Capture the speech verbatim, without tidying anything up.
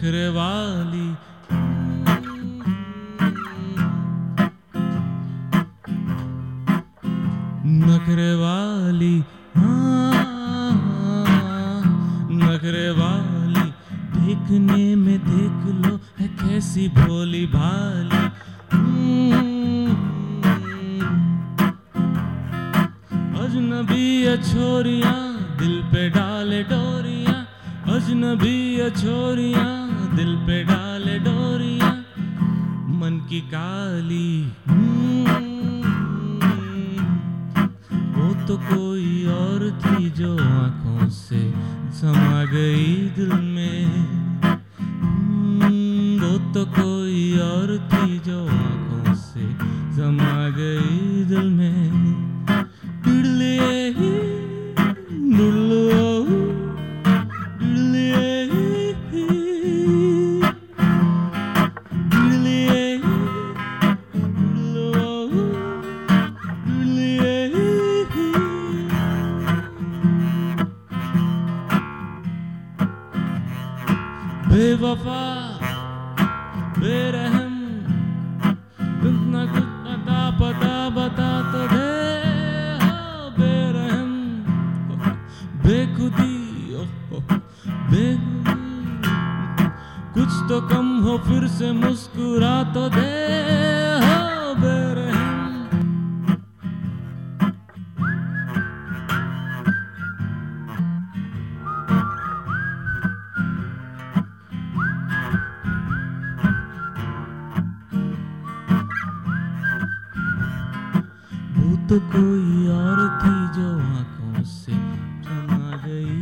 नखरे वाली नखरे वाली हाँ नखरे वाली देखने में देख लो है कैसी भोली भाली। अजनबी छोरियां दिल पे डाले डोरियां, अजनबी छोरियां दिल पे डाले डोरियां, मन की काली वो तो कोई और थी जो आंखों से समा गई दिल में, वो तो कोई और थी जो आंखों से समा गई दिल में। बेवफा बेरहम इतना कुछ अता पता बता तो दे, हो बेरहम बेखुदी बेखुदी कुछ तो कम हो फिर से मुस्कुरा तो दे, हो बेरहम। तो कोई और थी जो आंखों से समा गई